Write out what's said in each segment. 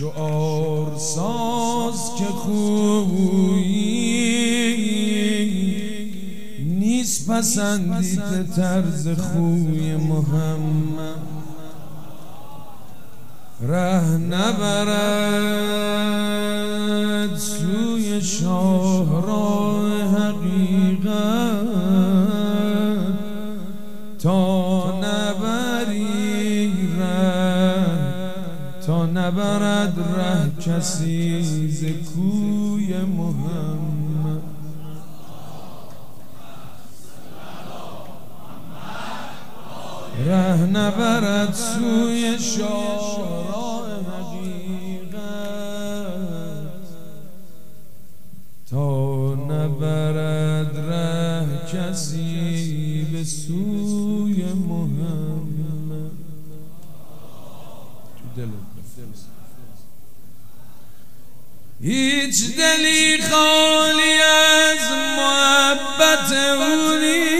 شعار ساز که خویی نیست پسندیده طرز خوی محمد ره نبرد سوی شاهراه حقیقت تا نبری تا نبرد ره کسی ز کوی محمد ره نبرد سوی شاهراه حقیقت تا نبرد ره کسی به سوی محمد. تو دلت هیچ دلی خالی از محبت او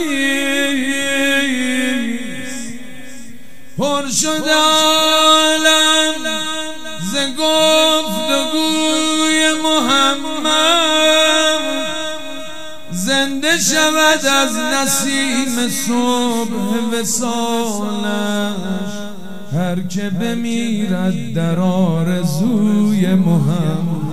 نیست، پر شده عالم ز گفتگوی محمد، زنده شود از نسیم صبح وصالش هر که بمیرد در آرزوی محمد.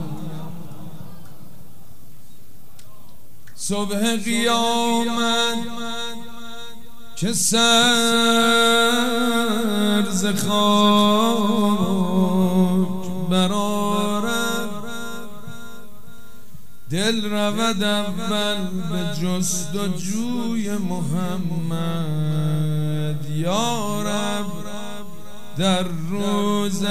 صبح قیامت که سر ز خاک برآرد، دل رود اول به جستجوی محمد. یا رب در روز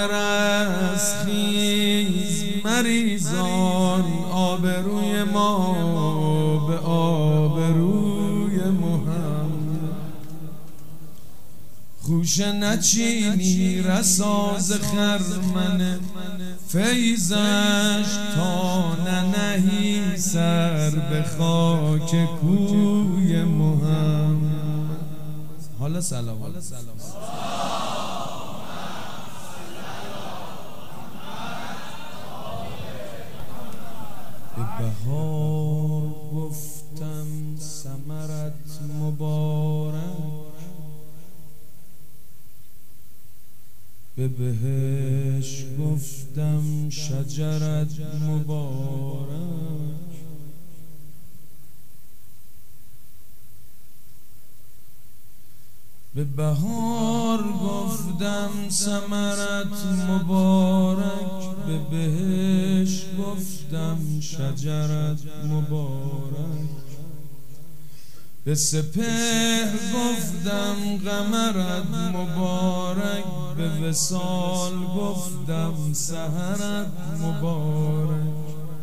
رستخیز مریزان آبروی ما به آبروی محمد. خوش نچینی رساز خرمن فیضش تا ننهی سر به خاک کوی محمد. حالا سلام به بهار گفتم ثمرت مبارک، به بهشت گفتم شجرت مبارک. به بهار گفتم ثمرت مبارک، به بهشت گفتم شجرت مبارک. به سپهر گفتم قمرت مبارک، به وصال گفتم سحرت مبارک.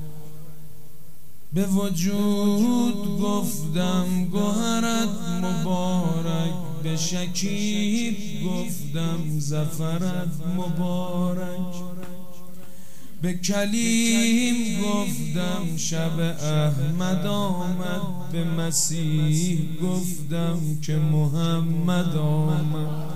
به وجود گفتم گوهرت مبارک، به شکیب گفتم ظفرت مبارک. به کلیم گفتم شب احمد آمد، به مسیح گفتم که محمد آمد.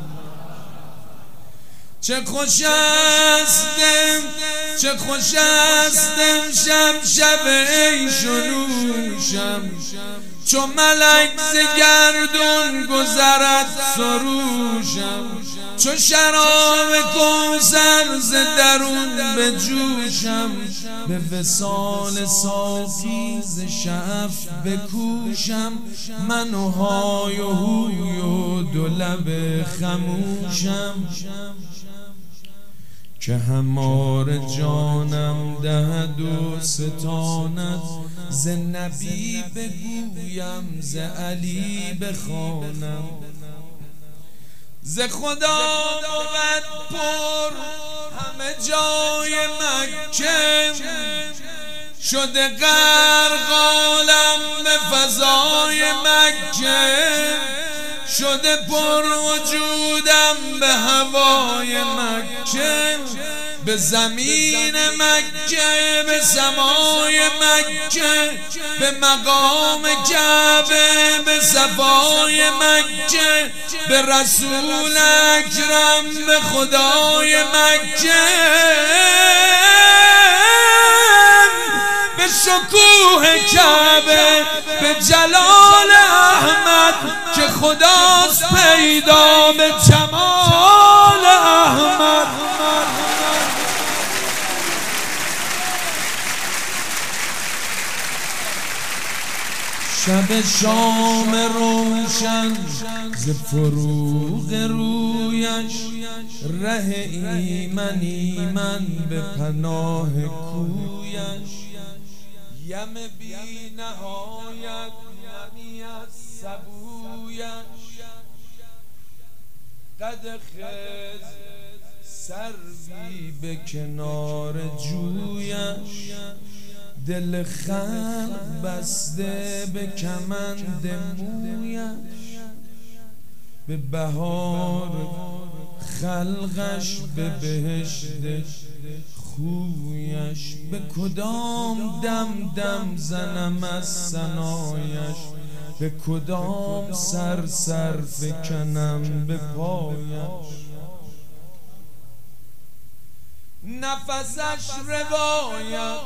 چه خوش استم چه خوش استم شب عیش و نوشم، چو ملک ز گردون گذرد سروشم. چو شراب کوثر ز درون بجوشم، به وصال صافی ز شعف بکوشم. من و های و هوی و دو لب خموشم، که همار جانم دهد و ستاند. ز نبی بگویم ز علی بخوانم، ز خدا بود پر همه جای مکه. شده غرق عالم به فضای مکه، شده پر وجودم به هوای مکه. به زمین مکه، به سمای مکه، به مقام کعبه، به صفای مکه، به رسول اکرم، به خدای مکه، به شکوه کعبه، به جلال احمد که خداست پیدا، به جمال احمد. شب شام روشن ز فروغ رویش، ره ایمن ایمن به پناه کویش، یم بی نهایت نمی از سبویش، قد خز سروی به کنار جویش، دل خلق بسته به کمند مویش، به بهار خلقش به بهشت خویش، به کدام دم دم زنم از ثنایش، به کدام سر سر فکنم به پایش، نفسش روایت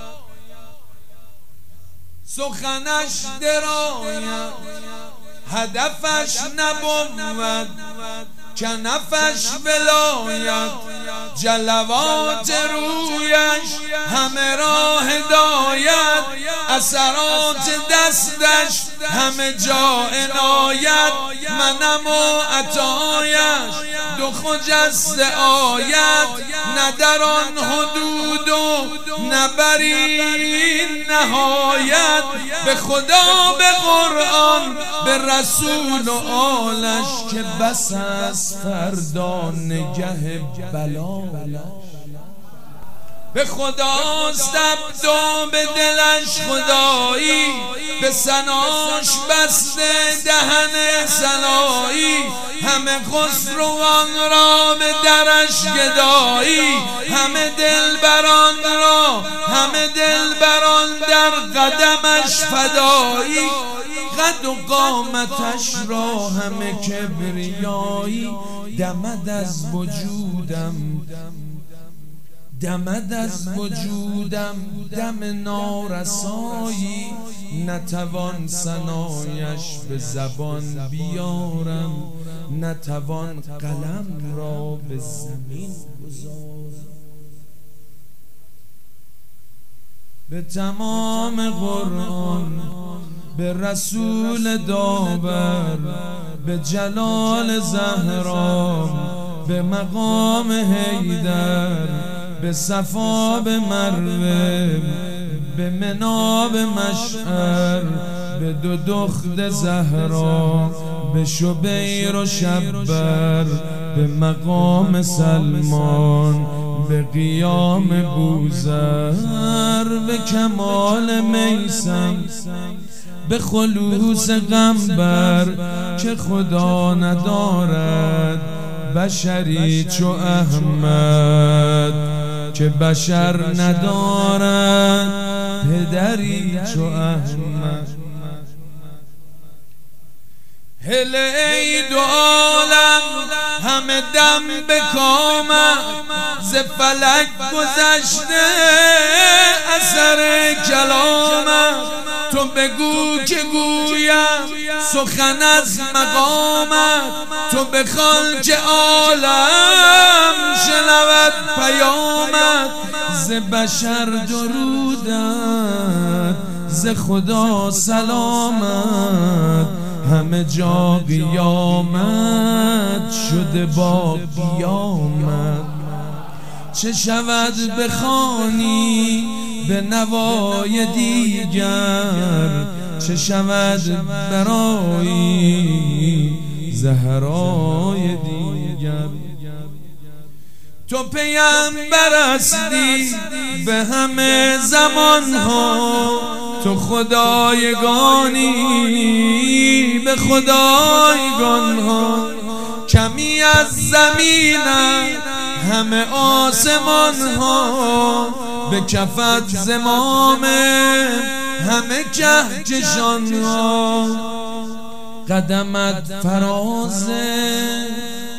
سخنش درایت، هدفش نبود کنفش ولایت، جلوات رویش همه راه هدایت، اثرات دستش همه جا عنایت، منم و عطایش دو خجسته آیت، نه در آن حدود و نه بر این نهایت، به خدا به قرآن به رسول و آلش، که بس از فردا نگه بلا، به خداست عبد و به دلش خدایی، به ثناش بسته دهن ثنایی، همه خسروان را به درش گدایی، همه دلبران را همه دلبران در قدمش فدایی، قد و قامتش را همه کبریایی، دمد از وجودم دمد از وجودم دم نارسایی، نتوان ثنایش به زبان بیارم، نتوان قلم را به زمین گذارم، به تمام قرآن به رسول داور، به جلال زهرا، به مقام حیدر، به صفا به مروه، به مناب مشعر، به دو دخت زهرا، به شبیر و شبر، به مقام سلمان، به قیام بوذر، به کمال میسم، به خلوص قنبر که خدا ندارد بشری چو احمد، که بشر ندارد پدری چو احمد. هله ای دو عالم همه دم به کامم، ز فلک گذشته اثر کلامم، تو بگو که گویم سخن از مقامت، تو بخوان که عالم شنود پیامت، ز بشر درودت ز خدا سلامت، همه جا قیامت شده با قیامت. چه شود بخوانی به نوای دیگر، چه شود برای زهرای دیگر. تو پیامبر هستی به همه زمان ها، تو خدایگانی به خدایگان ها، کمی از زمینم همه آسمان ها به کفت زمامه، همه کهکشان ها قدمت فرازه.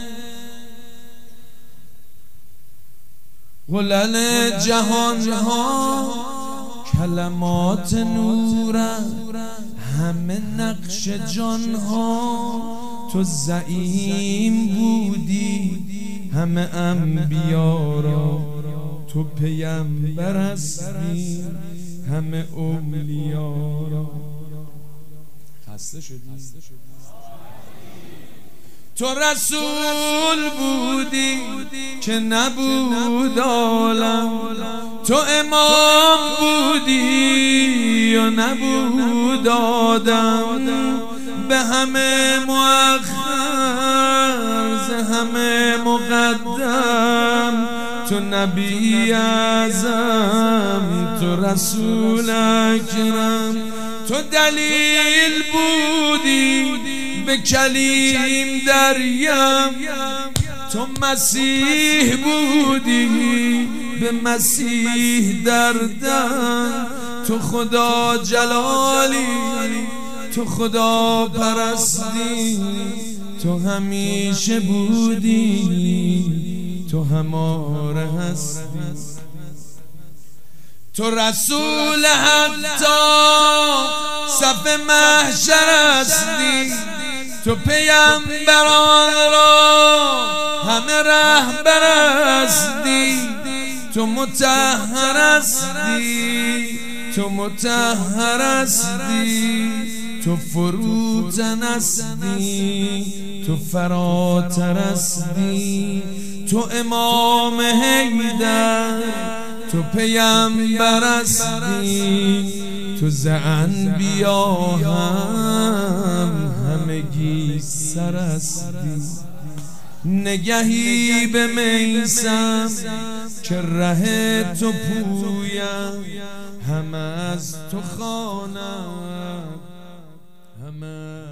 غلل جهان ها کلمات نورت، همه نقش جان ها تو زعیم بودی، همه انبیا را تو پیامبر هستی، همه اولیا را. خسته شدی؟ تو رسول بودی که نبود عالم، تو امام بودی و نبود آدم، به همه مؤخر ز همه مقدم، تو نبی اعظم، تو رسول اکرم، تو دلیل بودی به کلیم دریم، تو مسیح بودی به مسیح دردم، تو خدا جلالی، تو خدا پرستی، تو همیشه بودی، تو هماره هستی. تو رسول حق تا صف محشر هستی، تو پیامبران را همه رهبر هستی، تو مطهر هستی، تو مطهر هستی، تو فروتن هستی، تو فراتر هستی، تو امام حیدر، تو پیامبر هستی، تو ز انبیا همگی سر هستی. نگهی به میسم که ره تو پویم، همه از تو خوانم، همه